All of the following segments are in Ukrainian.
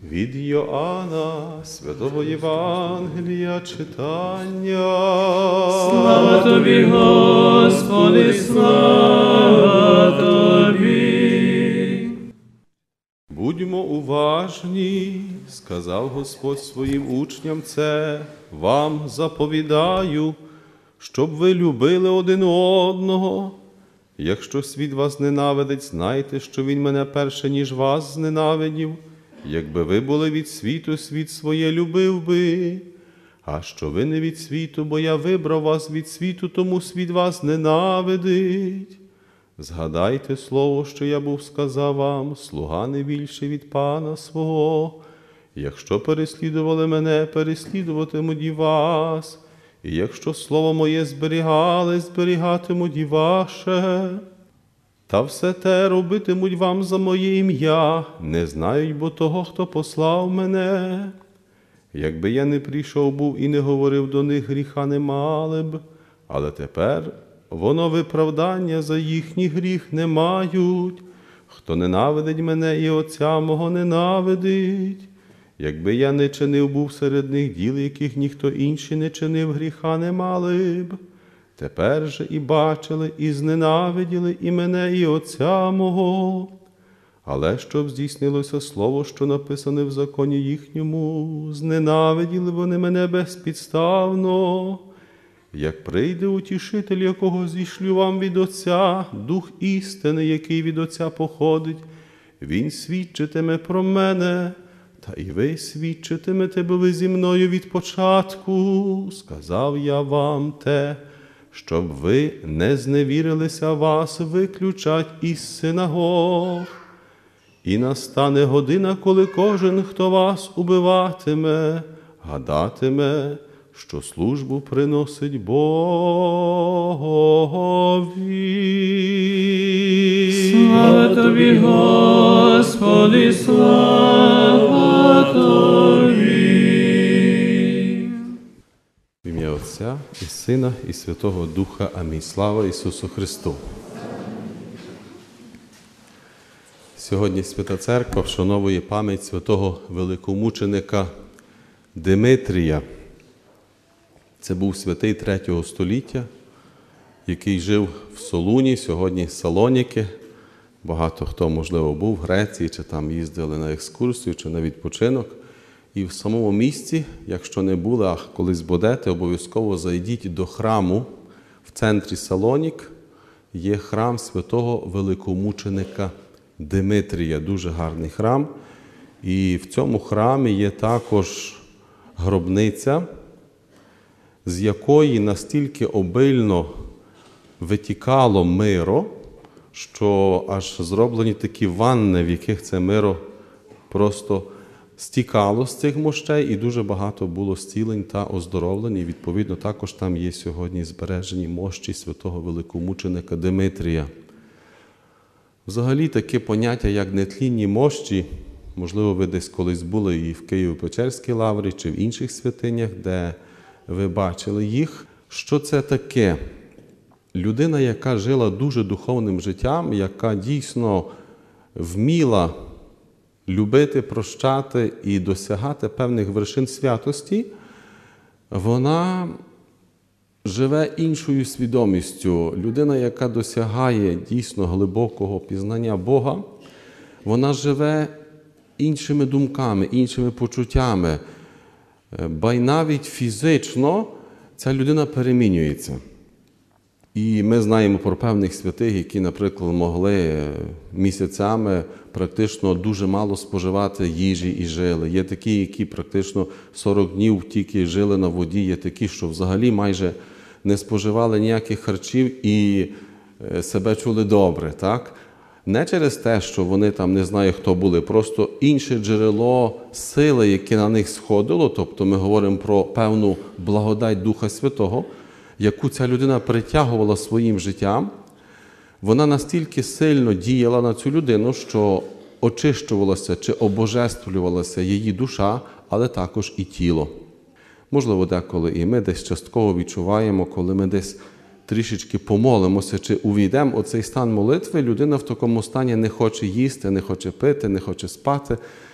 Від Йоанна, святого Євангелія читання. Слава Тобі, Господи, слава Тобі. Будьмо уважні, сказав Господь своїм учням це, вам заповідаю, щоб ви любили один одного. Якщо світ вас ненавидить, знайте, що він мене перше, ніж вас зненавидів. Якби ви були від світу, світ своє любив би. А що ви не від світу, бо я вибрав вас від світу, тому світ вас ненавидить. Згадайте слово, що я був сказав вам, слуга не більше від пана свого. Якщо переслідували мене, переслідуватимуть і вас. І якщо слово моє зберігали, зберігатимуть і ваше. Та все те робитимуть вам за моє ім'я, не знають бо того, хто послав мене. Якби я не прийшов був і не говорив до них, гріха не мали б, але тепер воно виправдання за їхній гріх не мають. Хто ненавидить мене і Отця мого ненавидить. Якби я не чинив був серед них діл, яких ніхто інший не чинив, гріха не мали б. Тепер же і бачили, і зненавиділи і мене, і Отця мого. Але щоб здійснилося слово, що написане в законі їхньому, зненавиділи вони мене безпідставно. Як прийде утішитель, якого зішлю вам від Отця, Дух істини, який від Отця походить, він свідчитиме про мене, та і ви свідчитимете, бо ви зі мною від початку. Сказав я вам те, щоб ви не зневірилися, вас виключать із синагог. І настане година, коли кожен, хто вас убиватиме, гадатиме, що службу приносить Богові. Слава Тобі, Господи, слава Тобі. В ім'я Отця і Сина, і Святого Духа. Амінь. Слава Ісусу Христу! Сьогодні Свята Церква вшановує пам'ять святого великомученика Димитрія. Це був святий 3 століття, який жив в Солуні, сьогодні Салоніки. Багато хто, можливо, був в Греції, чи там їздили на екскурсію, чи на відпочинок. І в самому місті, якщо не були, а колись будете, обов'язково зайдіть до храму в центрі Салонік. Є храм святого великомученика Димитрія, дуже гарний храм. І в цьому храмі є також гробниця, з якої настільки обильно витікало миро, що аж зроблені такі ванни, в яких це миро просто стікало з цих мощей, і дуже багато було зцілень та оздоровлень. І, відповідно, також там є сьогодні збережені мощі святого великомученика Димитрія. Взагалі, таке поняття, як нетлінні мощі, можливо, ви десь колись були і в Києво-Печерській лаврі, чи в інших святинях, де ви бачили їх. Що це таке? Людина, яка жила дуже духовним життям, яка дійсно вміла любити, прощати і досягати певних вершин святості, вона живе іншою свідомістю. Людина, яка досягає дійсно глибокого пізнання Бога, вона живе іншими думками, іншими почуттями. Ба й навіть фізично ця людина перемінюється. І ми знаємо про певних святих, які, наприклад, могли місяцями практично дуже мало споживати їжі і жили. Є такі, які практично 40 днів тільки жили на воді, є такі, що взагалі майже не споживали ніяких харчів і себе чули добре, так? Не через те, що вони там, не знаю, хто були, просто інше джерело сили, яке на них сходило, тобто ми говоримо про певну благодать Духа Святого, яку ця людина притягувала своїм життям, вона настільки сильно діяла на цю людину, що очищувалася чи обожествлювалася її душа, але також і тіло. Можливо, деколи і ми десь частково відчуваємо, коли ми десь трішечки помолимося, чи увійдемо у цей стан молитви, людина в такому стані не хоче їсти, не хоче пити, не хоче спати.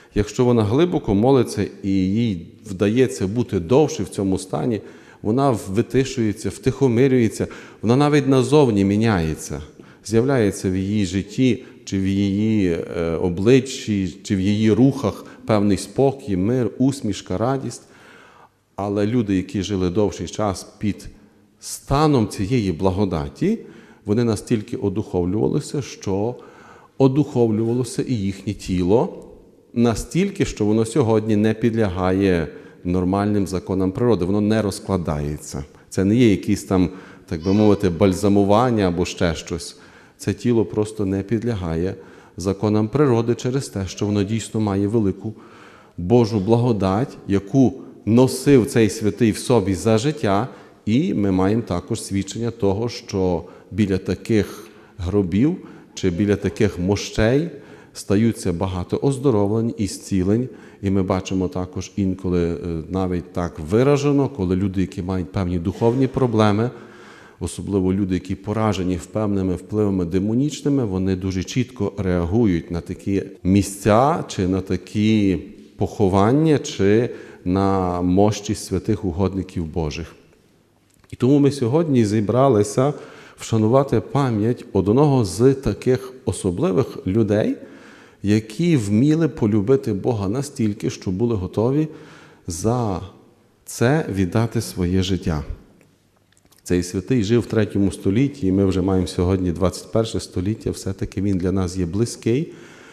якщо вона глибоко молиться і їй вдається бути довше в цьому стані, вона витишується, втихомирюється, вона навіть назовні міняється. З'являється в її житті, чи в її обличчі, чи в її рухах певний спокій, мир, усмішка, радість. Але люди, які жили довший час під станом цієї благодаті, вони настільки одуховлювалися, що одуховлювалося і їхнє тіло, настільки, що воно сьогодні не підлягає нормальним законам природи, воно не розкладається. Це не є якісь там, так би мовити, бальзамування або ще щось. Це тіло просто не підлягає законам природи через те, що воно дійсно має велику Божу благодать, яку носив цей святий в собі за життя, і ми маємо також свідчення того, що біля таких гробів чи біля таких мощей стаються багато оздоровлень і зцілень, і ми бачимо також інколи навіть так виражено, коли люди, які мають певні духовні проблеми, особливо люди, які поражені певними впливами демонічними, вони дуже чітко реагують на такі місця, чи на такі поховання, чи на мощі святих угодників Божих. І тому ми сьогодні зібралися вшанувати пам'ять одного з таких особливих людей, які вміли полюбити Бога настільки, що були готові за це віддати своє життя. Цей святий жив в 3 столітті, і ми вже маємо сьогодні 21 століття, все-таки він для нас є близький.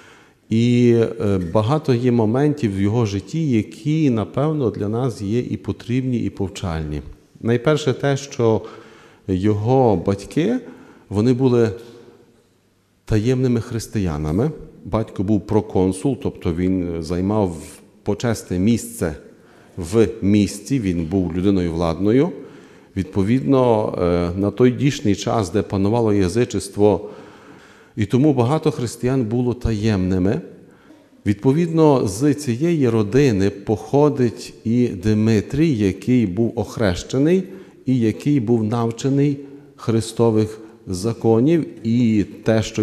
І багато є моментів в його житті, які, напевно, для нас є і потрібні, і повчальні. Найперше те, що його батьки, вони були таємними християнами. Батько був проконсул, тобто він займав почесне місце в місті, він був людиною владною. Відповідно, на той дійсний час, де панувало язичество, і тому багато християн було таємними. Відповідно, з цієї родини походить і Димитрій, який був охрещений і який був навчений Христових законів. І те, що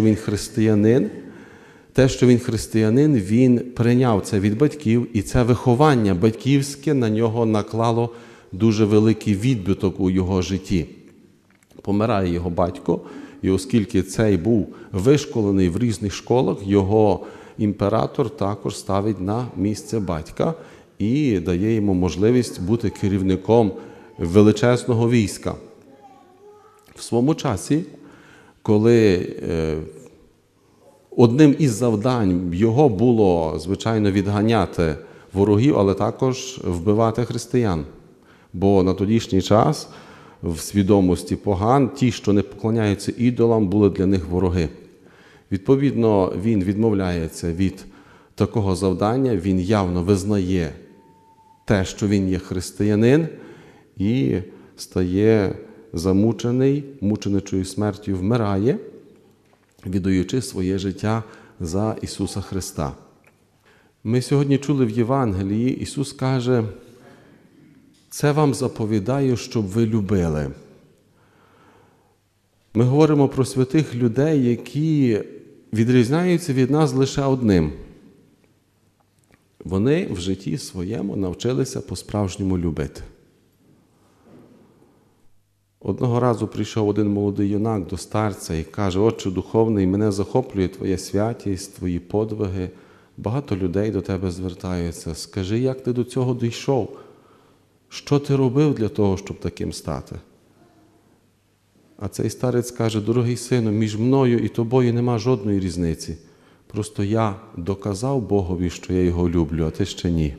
він християнин, він прийняв це від батьків, і це виховання батьківське на нього наклало дуже великий відбиток у його житті. Помирає його батько, і оскільки цей був вишколений в різних школах, його імператор також ставить на місце батька і дає йому можливість бути керівником величезного війська. В своєму часі, коли одним із завдань його було, звичайно, відганяти ворогів, але також вбивати християн. Бо на тодішній час в свідомості поган ті, що не поклоняються ідолам, були для них вороги. Відповідно, він відмовляється від такого завдання, він явно визнає те, що він є християнин, і стає замучений, мученичою смертю вмирає, віддаючи своє життя за Ісуса Христа. Ми сьогодні чули в Євангелії, Ісус каже: «Це вам заповідаю, щоб ви любили». Ми говоримо про святих людей, які відрізняються від нас лише одним. Вони в житті своєму навчилися по-справжньому любити. Одного разу прийшов один молодий юнак до старця і каже: «Отче духовний, мене захоплює твоя святість, твої подвиги. Багато людей до тебе звертаються. Скажи, як ти до цього дійшов? Що ти робив для того, щоб таким стати?» А цей старець каже: «Дорогий сину, між мною і тобою нема жодної різниці. Просто я доказав Богові, що я його люблю, а ти ще ні».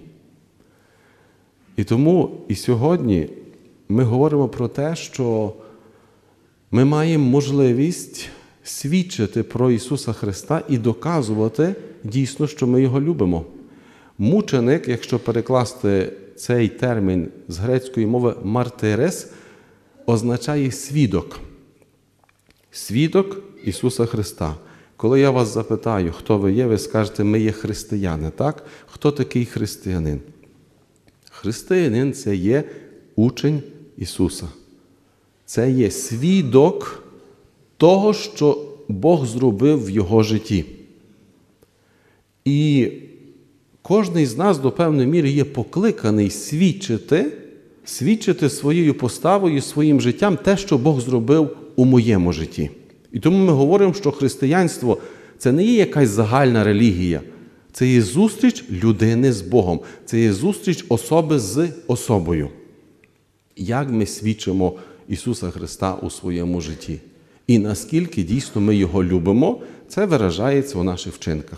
І тому і сьогодні ми говоримо про те, що ми маємо можливість свідчити про Ісуса Христа і доказувати дійсно, що ми Його любимо. Мученик, якщо перекласти цей термін з грецької мови «мартирес», означає свідок. Свідок Ісуса Христа. Коли я вас запитаю, хто ви є, ви скажете: ми є християни, так? Хто такий християнин? Християнин – це є учень Ісуса. Це є свідок того, що Бог зробив в його житті. І Кожний з нас до певної міри є покликаний свідчити своєю поставою, своїм життям те, що Бог зробив у моєму житті. І тому ми говоримо, що християнство – це не є якась загальна релігія. Це є зустріч людини з Богом. Це є зустріч особи з особою. Як ми свідчимо Ісуса Христа у своєму житті? І наскільки дійсно ми Його любимо, це виражається у наших вчинках.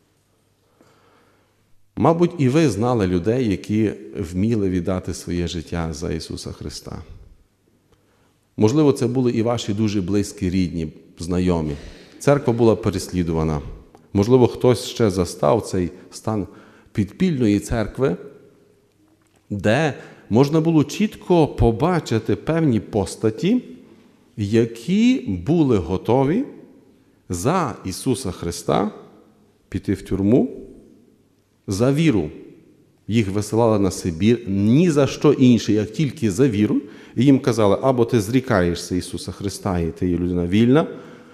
Мабуть, і ви знали людей, які вміли віддати своє життя за Ісуса Христа. Можливо, це були і ваші дуже близькі, рідні, знайомі. Церква була переслідувана. Можливо, хтось ще застав цей стан підпільної церкви, де можна було чітко побачити певні постаті, які були готові за Ісуса Христа піти в тюрму, за віру. Їх висилали на Сибір ні за що інше, як тільки за віру. І їм казали, або ти зрікаєшся Ісуса Христа, і ти є людина вільна,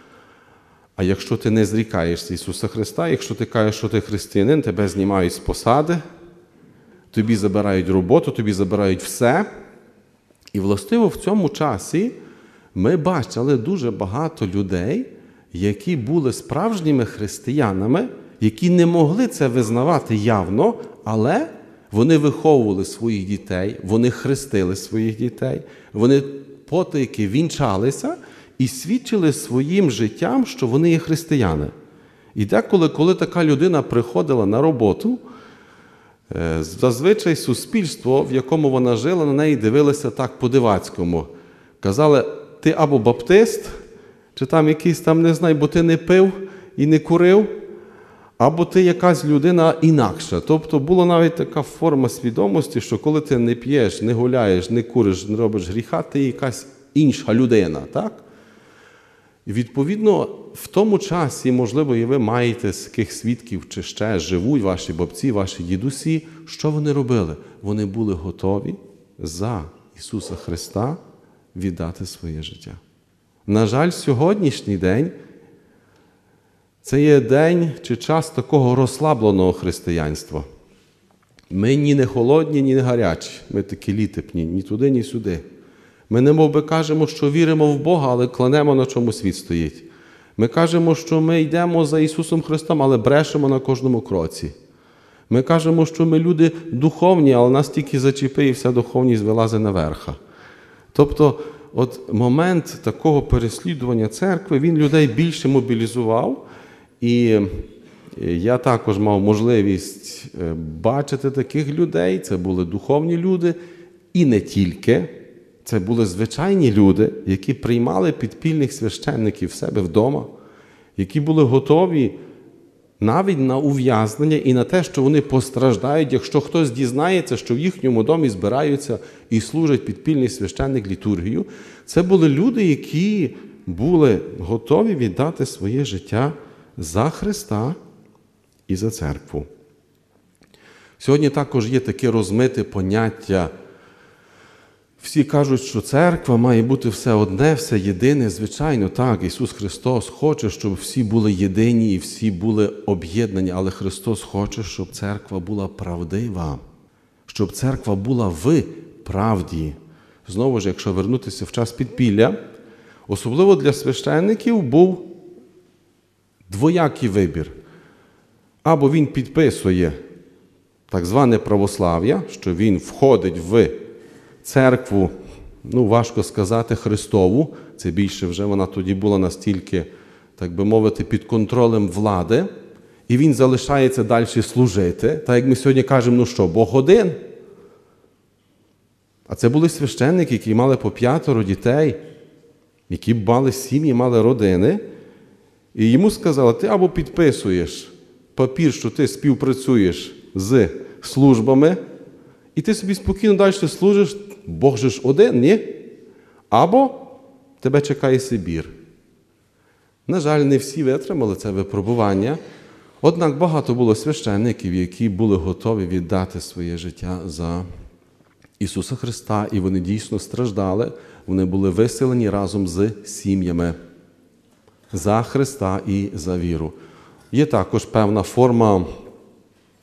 а якщо ти не зрікаєшся Ісуса Христа, якщо ти кажеш, що ти християнин, тебе знімають з посади, тобі забирають роботу, тобі забирають все. І, властиво, в цьому часі ми бачили дуже багато людей, які були справжніми християнами, які не могли це визнавати явно, але вони виховували своїх дітей, вони хрестили своїх дітей, вони потайки вінчалися і свідчили своїм життям, що вони є християни. І деколи, коли така людина приходила на роботу, зазвичай суспільство, в якому вона жила, на неї дивилося так по-дивацькому. Казали, ти або баптист, чи там якийсь там, не знаю, бо ти не пив і не курив, або ти якась людина інакша. Тобто була навіть така форма свідомості, що коли ти не п'єш, не гуляєш, не куриш, не робиш гріха, ти якась інша людина, так? І відповідно, в тому часі, можливо, і ви маєте таких свідків, чи ще живуть ваші бабці, ваші дідусі. Що вони робили? Вони були готові за Ісуса Христа віддати своє життя. На жаль, сьогоднішній день це є день чи час такого розслабленого християнства. Ми ні не холодні, ні не гарячі. Ми такі літепні, ні туди, ні сюди. Ми немов би кажемо, що віримо в Бога, але кладемо, на чому світ стоїть. Ми кажемо, що ми йдемо за Ісусом Христом, але брешемо на кожному кроці. Ми кажемо, що ми люди духовні, але нас тільки зачепи і вся духовність вилазить наверх. Тобто, от момент такого переслідування церкви, він людей більше мобілізував. І я також мав можливість бачити таких людей. Це були духовні люди і не тільки. Це були звичайні люди, які приймали підпільних священників в себе вдома, які були готові навіть на ув'язнення і на те, що вони постраждають, якщо хтось дізнається, що в їхньому домі збираються і служать підпільний священник літургію. Це були люди, які були готові віддати своє життя за Христа і за церкву. Сьогодні також є таке розмите поняття. Всі кажуть, що церква має бути все одне, все єдине. Звичайно, так, Ісус Христос хоче, щоб всі були єдині і всі були об'єднані, але Христос хоче, щоб церква була правдива, щоб церква була в правді. Знову ж, якщо вернутися в час підпілля, особливо для священників був двоякий вибір. Або він підписує так зване православ'я, що він входить в церкву, важко сказати, Христову. Це більше вже вона тоді була настільки, так би мовити, під контролем влади. І він залишається далі служити. Так як ми сьогодні кажемо, Бог один. А це були священники, які мали по 5 дітей, які мали сім'ї, мали родини. І йому сказали, ти або підписуєш папір, що ти співпрацюєш з службами, і ти собі спокійно далі служиш, Бог же ж один, ні? Або тебе чекає Сибір. На жаль, не всі витримали це випробування, однак багато було священників, які були готові віддати своє життя за Ісуса Христа, і вони дійсно страждали, вони були виселені разом з сім'ями за Христа і за віру. Є також певна форма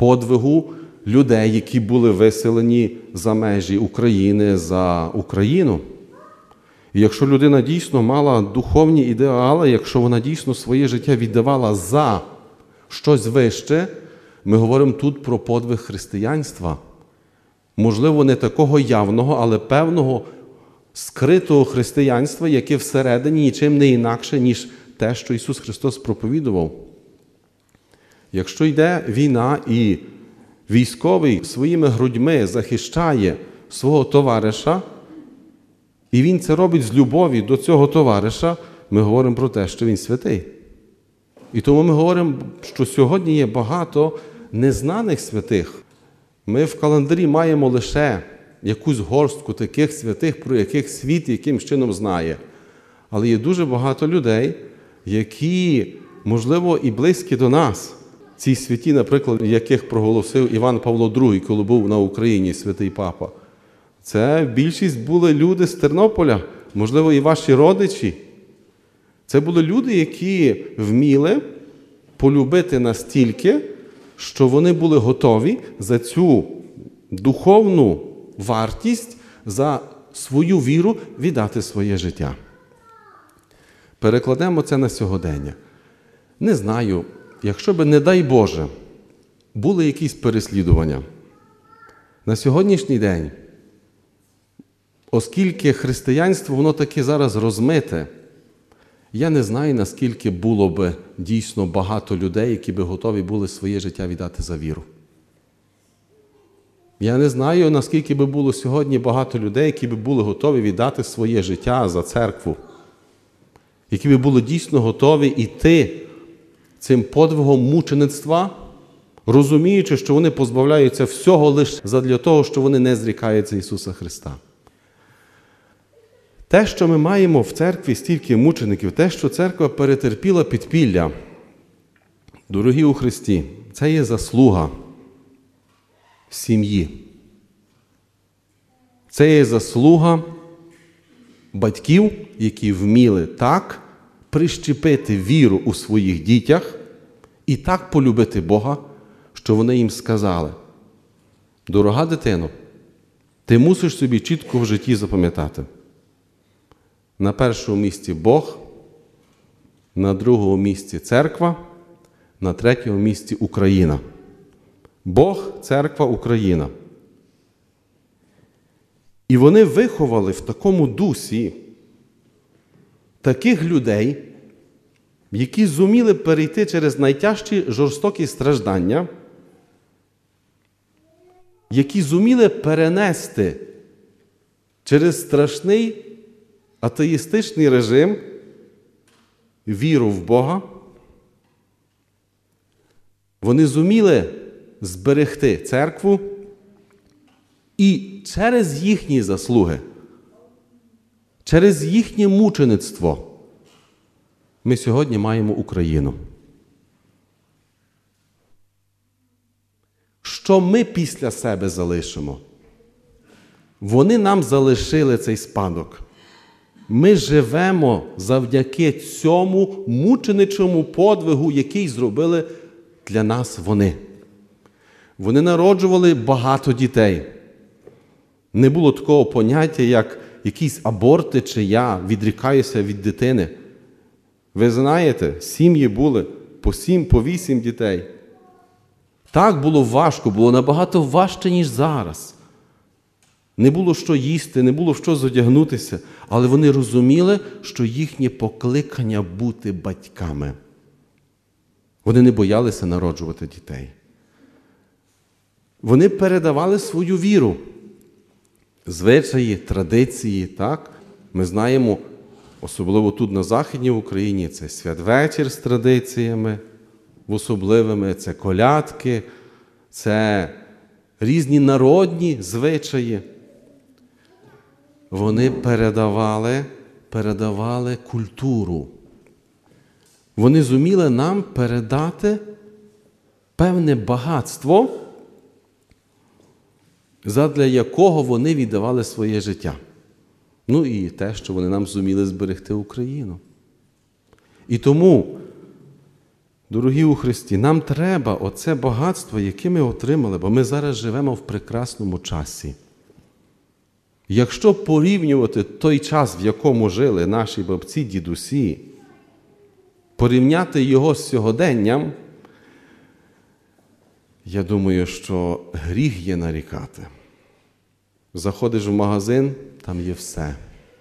подвигу людей, які були виселені за межі України, за Україну. І якщо людина дійсно мала духовні ідеали, якщо вона дійсно своє життя віддавала за щось вище, ми говоримо тут про подвиг християнства. Можливо, не такого явного, але певного скритого християнства, яке всередині нічим не інакше, ніж те, що Ісус Христос проповідував. Якщо йде війна і військовий своїми грудьми захищає свого товариша, і він це робить з любові до цього товариша, ми говоримо про те, що він святий. І тому ми говоримо, що сьогодні є багато незнаних святих. Ми в календарі маємо лише якусь горстку таких святих, про яких світ якимсь чином знає. Але є дуже багато людей, які, можливо, і близькі до нас. Ці святі, наприклад, яких проголосив Іван Павло II, коли був на Україні, святий папа. Це більшість були люди з Тернополя, можливо, і ваші родичі. Це були люди, які вміли полюбити настільки, що вони були готові за цю духовну вартість, за свою віру віддати своє життя. Перекладемо це на сьогодення. Не знаю, якщо би, не дай Боже, були якісь переслідування. На сьогоднішній день, оскільки християнство, воно таки зараз розмите, я не знаю, наскільки було би дійсно багато людей, які би готові були своє життя віддати за віру. Я не знаю, наскільки би було сьогодні багато людей, які би були готові віддати своє життя за церкву, які би були дійсно готові йти цим подвигом мучеництва, розуміючи, що вони позбавляються всього лише задля того, що вони не зрікаються Ісуса Христа. Те, що ми маємо в церкві стільки мучеників, те, що церква перетерпіла підпілля, дорогі у Христі, це є заслуга сім'ї. Це є заслуга батьків, які вміли так прищепити віру у своїх дітях і так полюбити Бога, що вони їм сказали: дорога дитино, ти мусиш собі чітко в житті запам'ятати. На першому місці Бог, на другому місці церква, на третьому місці Україна. Бог, церква, Україна. І вони виховали в такому дусі таких людей, які зуміли перейти через найтяжчі жорстокі страждання, які зуміли перенести через страшний атеїстичний режим віру в Бога. Вони зуміли зберегти церкву, і через їхні заслуги, через їхнє мучеництво ми сьогодні маємо Україну. Що ми після себе залишимо? Вони нам залишили цей спадок. Ми живемо завдяки цьому мученичому подвигу, який зробили для нас вони. Вони народжували багато дітей. Не було такого поняття, як якісь аборти, чи я відрікаюся від дитини. Ви знаєте, сім'ї були по 7, по 8 дітей. Так було важко, було набагато важче, ніж зараз. Не було що їсти, не було в що зодягнутися, але вони розуміли, що їхнє покликання бути батьками. Вони не боялися народжувати дітей. Вони передавали свою віру, звичаї, традиції, так? Ми знаємо, особливо тут на Західній Україні, це святвечір з традиціями особливими, це колядки, це різні народні звичаї. Вони передавали культуру. Вони зуміли нам передати певне багатство, задля якого вони віддавали своє життя. Ну і те, що вони нам зуміли зберегти Україну. І тому, Дорогі у Христі, нам треба оце багатство, яке ми отримали, бо ми зараз живемо в прекрасному часі. Якщо порівнювати той час, в якому жили наші бабці, дідусі, порівняти його з сьогоденням, я думаю, що гріх є нарікати. Заходиш в магазин, там є все.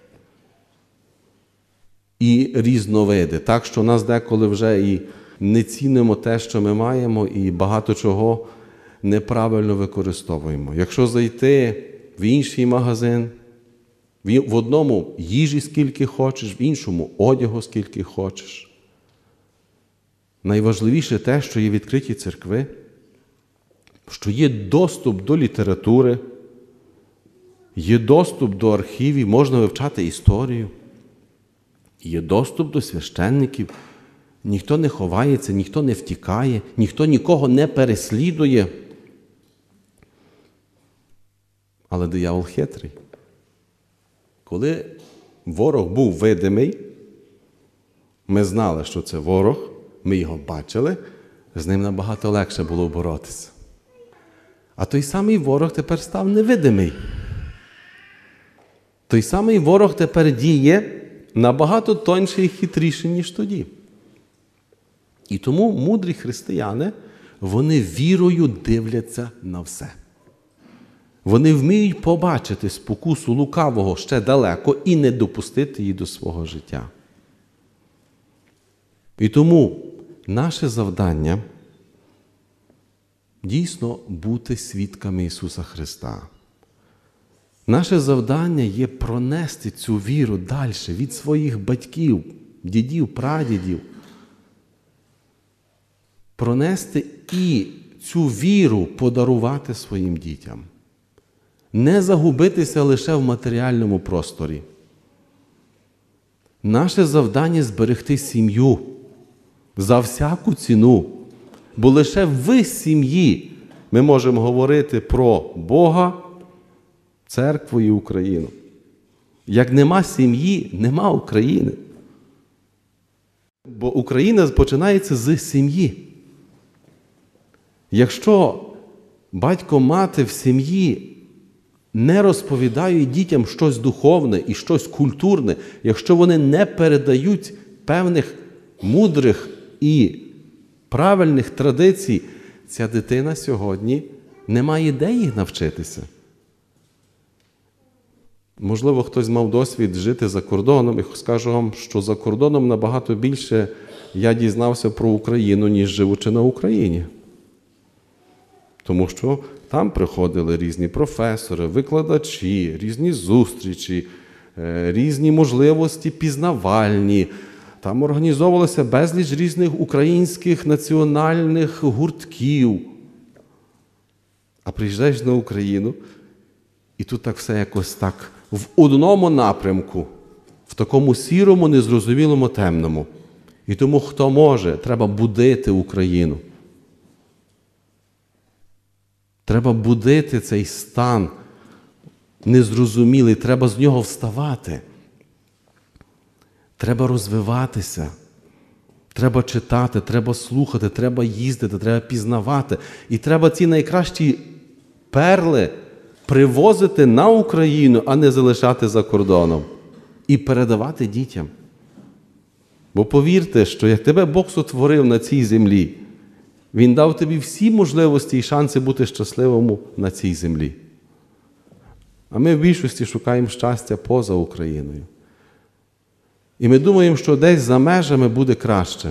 І різновиди. Так, що нас деколи вже і не цінимо те, що ми маємо, і багато чого неправильно використовуємо. Якщо зайти в інший магазин, в одному їжі скільки хочеш, в іншому одягу скільки хочеш. Найважливіше те, що є відкриті церкви, що є доступ до літератури, є доступ до архівів, можна вивчати історію, є доступ до священників, ніхто не ховається, ніхто не втікає, ніхто нікого не переслідує. Але диявол хитрий. Коли ворог був видимий, ми знали, що це ворог, ми його бачили, з ним набагато легше було боротися. А той самий ворог тепер став невидимий. Той самий ворог тепер діє набагато тоньше і хитріше, ніж тоді. І тому мудрі християни, вони вірою дивляться на все. Вони вміють побачити спокусу лукавого ще далеко і не допустити її до свого життя. І тому наше завдання дійсно бути свідками Ісуса Христа. Наше завдання є пронести цю віру далі від своїх батьків, дідів, прадідів. Пронести і цю віру подарувати своїм дітям. Не загубитися лише в матеріальному просторі. Наше завдання – зберегти сім'ю за всяку ціну. Бо лише в сім'ї ми можемо говорити про Бога, церкву і Україну. Як нема сім'ї, нема України. Бо Україна починається з сім'ї. Якщо батько-мати в сім'ї не розповідають дітям щось духовне і щось культурне, якщо вони не передають певних мудрих і правильних традицій, ця дитина сьогодні не має де їх навчитися. Можливо, хтось мав досвід жити за кордоном і скажу вам, що за кордоном набагато більше я дізнався про Україну, ніж живучи на Україні. Тому що там приходили різні професори, викладачі, різні зустрічі, різні можливості пізнавальні. Там організовувалося безліч різних українських національних гуртків. А приїжджаєш на Україну, і тут так все якось так в одному напрямку, в такому сірому, незрозумілому, темному. І тому, хто може, треба будити Україну. Треба будити цей стан незрозумілий, треба з нього вставати. Треба розвиватися, треба читати, треба слухати, треба їздити, треба пізнавати. І треба ці найкращі перли привозити на Україну, а не залишати за кордоном. І передавати дітям. Бо повірте, що як тебе Бог сотворив на цій землі, Він дав тобі всі можливості і шанси бути щасливим на цій землі. А ми в більшості шукаємо щастя поза Україною. І ми думаємо, що десь за межами буде краще.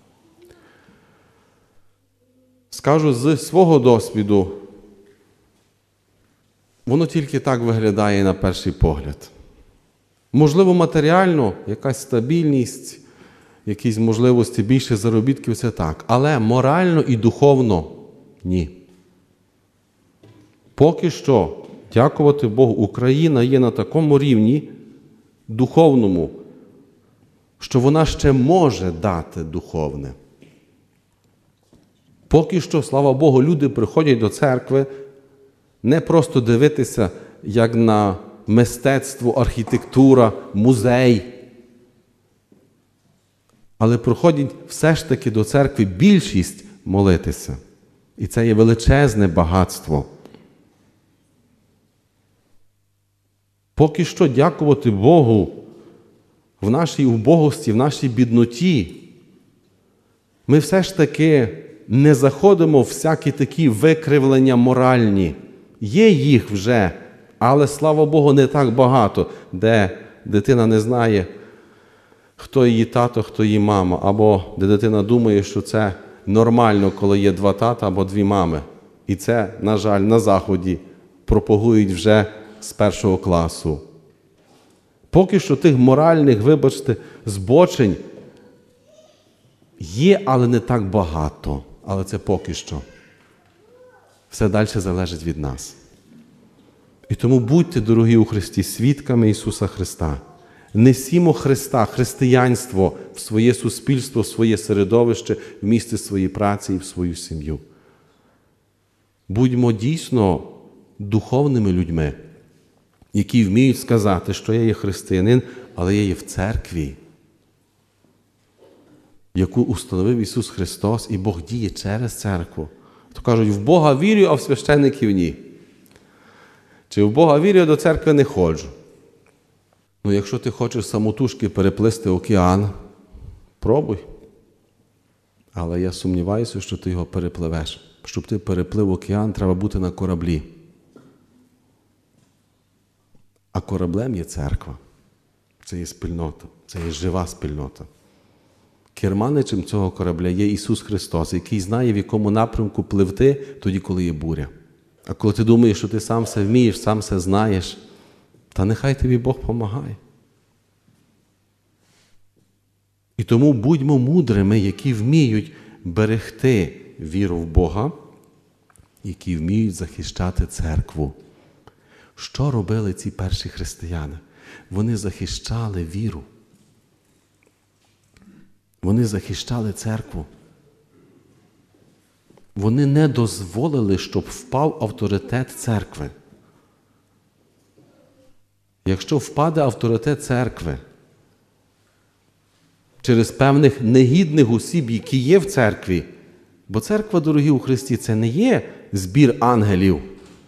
Скажу з свого досвіду, воно тільки так виглядає на перший погляд. Можливо, матеріально, якась стабільність, якісь можливості більше заробітків – це так. Але морально і духовно – ні. Поки що, дякувати Богу, Україна є на такому рівні духовному, що вона ще може дати духовне. Поки що, слава Богу, люди приходять до церкви не просто дивитися, як на мистецтво, архітектура, музей, Але приходять все ж таки до церкви більшість молитися. І це є величезне багатство. Поки що дякувати Богу в нашій убогості, в нашій бідноті, ми все ж таки не заходимо в всякі такі викривлення моральні. Є їх вже, але, слава Богу, не так багато, де дитина не знає, хто її тато, хто її мама, або де дитина думає, що це нормально, коли є два тата або дві мами. І це, на жаль, на Заході пропагують вже з 1 класу. Поки що тих моральних, вибачте, збочень є, але не так багато. Але це поки що. Все далі залежить від нас. І тому будьте, дорогі у Христі, свідками Ісуса Христа. Несімо Христа, християнство в своє суспільство, в своє середовище, в місце своєї праці і в свою сім'ю. Будьмо дійсно духовними людьми, які вміють сказати, що я є християнин, але я є в церкві, яку установив Ісус Христос, і Бог діє через церкву. То кажуть, в Бога вірю, а в священників ні. Чи в Бога вірю, а до церкви не ходжу. Ну, якщо ти хочеш самотужки переплисти океан, пробуй. Але я сумніваюся, що ти його перепливеш. Щоб ти переплив океан, треба бути на кораблі. А кораблем є церква. Це є спільнота. Це є жива спільнота. Керманичем цього корабля є Ісус Христос, який знає, в якому напрямку пливти тоді, коли є буря. А коли ти думаєш, що ти сам все вмієш, сам все знаєш, та нехай тобі Бог помагає. І тому будьмо мудрими, які вміють берегти віру в Бога, які вміють захищати церкву. Що робили ці перші християни? Вони захищали віру. Вони захищали церкву. Вони не дозволили, щоб впав авторитет церкви. Якщо впаде авторитет церкви через певних негідних осіб, які є в церкві, бо церква, дорогі у Христі, це не є збір ангелів.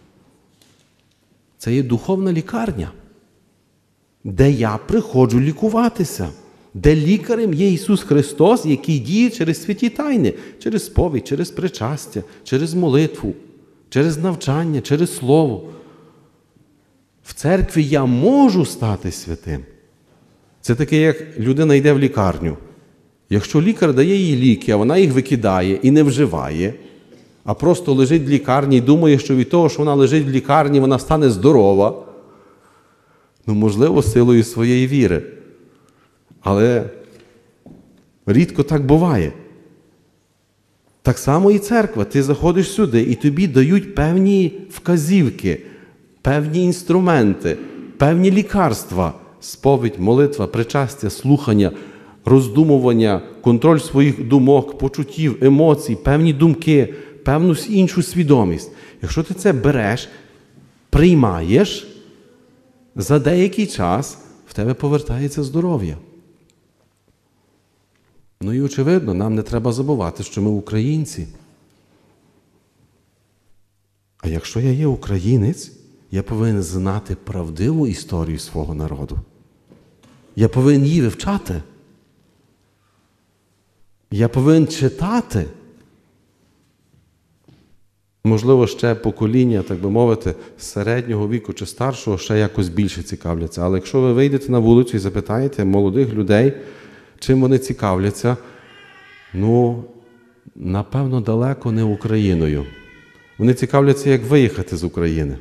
Це є духовна лікарня, де я приходжу лікуватися, де лікарем є Ісус Христос, який діє через святі тайни, через сповідь, через причастя, через молитву, через навчання, через слово. В церкві я можу стати святим. Це таке, як людина йде в лікарню. Якщо лікар дає їй ліки, а вона їх викидає і не вживає, а просто лежить в лікарні і думає, що від того, що вона лежить в лікарні, вона стане здорова, ну, можливо, силою своєї віри. Але рідко так буває. Так само і церква. Ти заходиш сюди, і тобі дають певні вказівки, певні інструменти, певні лікарства. Сповідь, молитва, причастя, слухання, роздумування, контроль своїх думок, почуттів, емоцій, певні думки, певну іншу свідомість. Якщо ти це береш, приймаєш, за деякий час в тебе повертається здоров'я. Ну і очевидно, нам не треба забувати, що ми українці. А якщо я є українець, я повинен знати правдиву історію свого народу. Я повинен її вивчати. Я повинен читати. Можливо, ще покоління, так би мовити, середнього віку чи старшого ще якось більше цікавляться. Але якщо ви вийдете на вулицю і запитаєте молодих людей, чим вони цікавляться, ну, напевно, далеко не Україною. Вони цікавляться, як виїхати з України.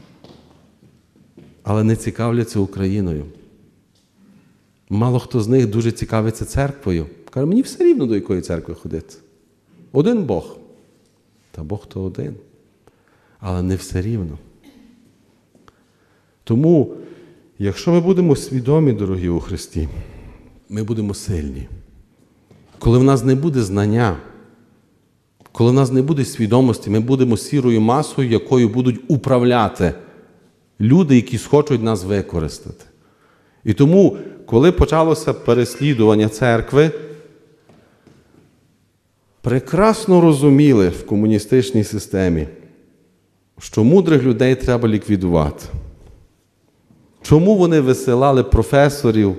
Але не цікавляться Україною. Мало хто з них дуже цікавиться церквою. Каже, мені все рівно, до якої церкви ходити. Один Бог. Та Бог то один. Але не все рівно. Тому, якщо ми будемо свідомі, дорогі у Христі, ми будемо сильні. Коли в нас не буде знання, коли в нас не буде свідомості, ми будемо сірою масою, якою будуть управляти люди, які схочуть нас використати. І тому, коли почалося переслідування церкви, прекрасно розуміли в комуністичній системі, що мудрих людей треба ліквідувати. Чому вони висилали професорів,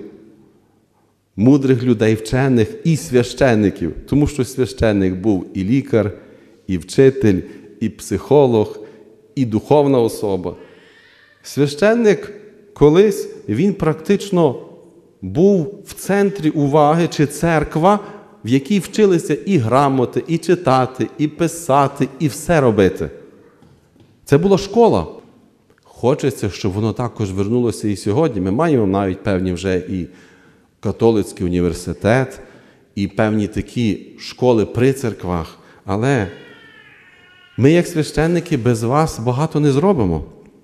мудрих людей, вчених і священників? Тому що священник був і лікар, і вчитель, і психолог, і духовна особа. Священник колись, він практично був в центрі уваги, чи церква, в якій вчилися і грамоти, і читати, і писати, і все робити. Це була школа. Хочеться, щоб воно також вернулося і сьогодні. Ми маємо навіть певні вже і католицький університет, і певні такі школи при церквах. Але ми, як священники, без вас багато не зробимо.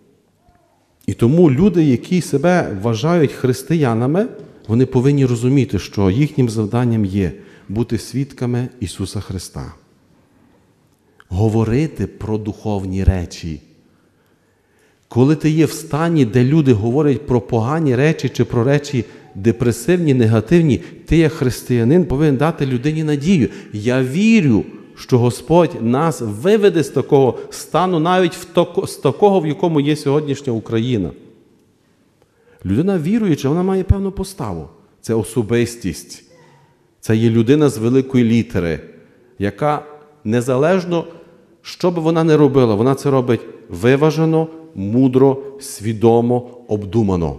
І тому люди, які себе вважають християнами, вони повинні розуміти, що їхнім завданням є бути свідками Ісуса Христа. Говорити про духовні речі. Коли ти є в стані, де люди говорять про погані речі чи про речі депресивні, негативні, ти як християнин повинен дати людині надію. Я вірю, що Господь нас виведе з такого стану, навіть з такого, в якому є сьогоднішня Україна. Людина віруюча, вона має певну поставу. Це особистість. Це є людина з великої літери, яка незалежно, що би вона не робила, вона це робить виважено, мудро, свідомо, обдумано.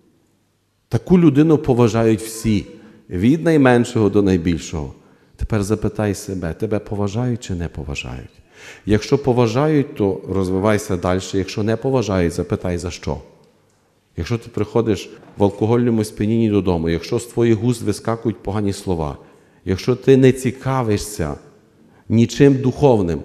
Таку людину поважають всі, від найменшого до найбільшого. Тепер запитай себе, тебе поважають чи не поважають? Якщо поважають, то розвивайся далі. Якщо не поважають, запитай, за що. Якщо ти приходиш в алкогольному сп'янінні додому, якщо з твоїх вуст вискакують погані слова, якщо ти не цікавишся нічим духовним,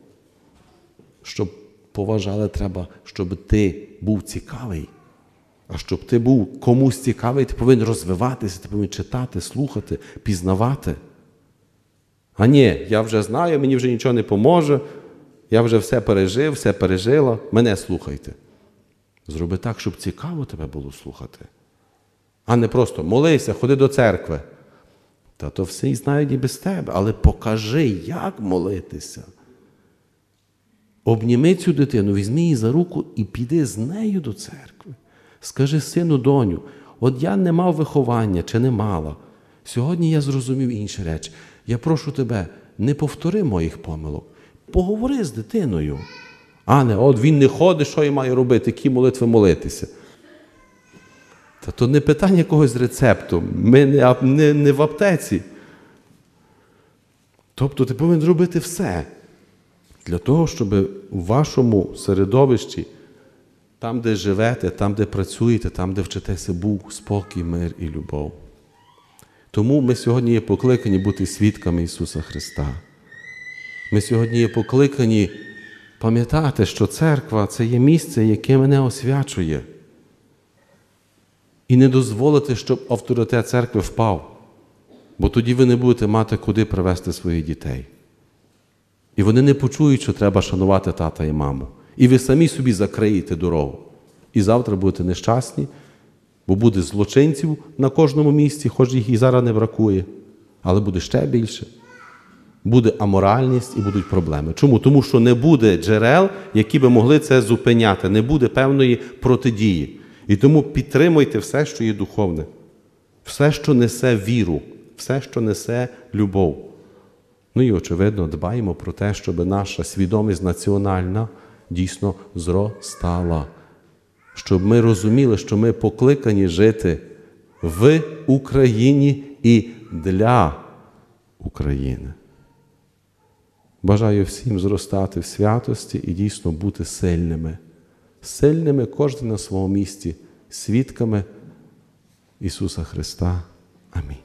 щоб поважали, треба, щоб ти був цікавий. А щоб ти був комусь цікавий, ти повинен розвиватися, ти повинен читати, слухати, пізнавати. А ні, я вже знаю, мені вже нічого не поможе, я вже все пережив, все пережила, мене слухайте. Зроби так, щоб цікаво тебе було слухати. А не просто молися, ходи до церкви. Та то все і знають і без тебе, але покажи, як молитися. Обніми цю дитину, візьми її за руку і піди з нею до церкви. Скажи, сину, доню, от я не мав виховання чи не мала. Сьогодні я зрозумів інші речі. Я прошу тебе, не повтори моїх помилок. Поговори з дитиною. А не, от він не ходить, що я маю робити, які молитви молитися. Та то не питання якогось рецепту. Ми не в аптеці. Тобто ти повинен робити все для того, щоб у вашому середовищі, там, де живете, там, де працюєте, там, де вчитеся, був спокій, мир і любов. Тому ми сьогодні є покликані бути свідками Ісуса Христа. Ми сьогодні є покликані пам'ятати, що церква – це є місце, яке мене освячує. І не дозволити, щоб авторитет церкви впав. Бо тоді ви не будете мати куди привести своїх дітей. І вони не почують, що треба шанувати тата і маму. І ви самі собі закриєте дорогу. І завтра будете нещасні, бо буде злочинців на кожному місці, хоч їх і зараз не бракує, але буде ще більше. Буде аморальність і будуть проблеми. Чому? Тому що не буде джерел, які би могли це зупиняти, не буде певної протидії. І тому підтримуйте все, що є духовне, все, що несе віру, все, що несе любов. Ну і, очевидно, дбаємо про те, щоб наша свідомість національна дійсно зростала. Щоб ми розуміли, що ми покликані жити в Україні і для України. Бажаю всім зростати в святості і дійсно бути сильними. Сильними кожен на своєму місці, свідками Ісуса Христа. Амінь.